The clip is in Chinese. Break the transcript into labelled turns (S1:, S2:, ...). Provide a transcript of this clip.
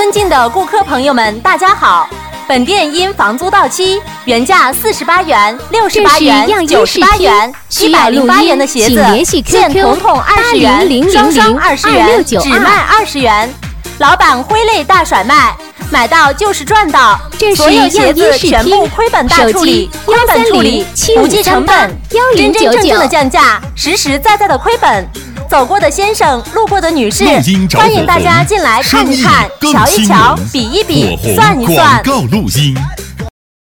S1: 尊敬的顾客朋友们，大家好！本店因房租到期，原价48元、68元、98元、108元的鞋子，现统统20元，双双20元，只卖20元。老板挥泪大甩卖，买到就是赚到。所有鞋子全部亏本大处理，亏本处理，不计成本，真真正正的降价，实实在在的亏本。走过的先生，路过的女士，欢迎大家进来看一看，瞧一瞧，比一比，算一算。
S2: 广告录音。